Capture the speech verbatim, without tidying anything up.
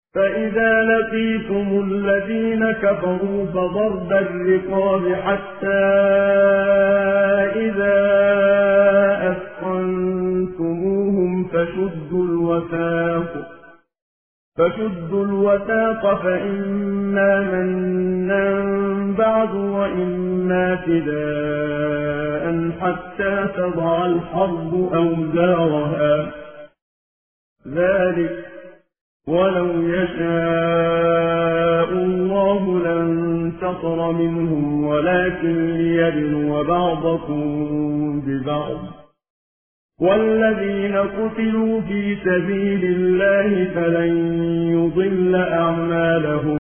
فإذا لقيتم الذين كفروا فضرب الرقاب حتى إذا أثخنتموهم فشدوا الوثاق فشدوا الوثاق فإما منا بعد وإما فداء حتى تضع الحرب أوزارها ذلك ولو يشاء الله لانتصر منهم ولكن ليبلو بعضكم ببعض والذين قتلوا في سبيل الله فلن يضل أعمالهم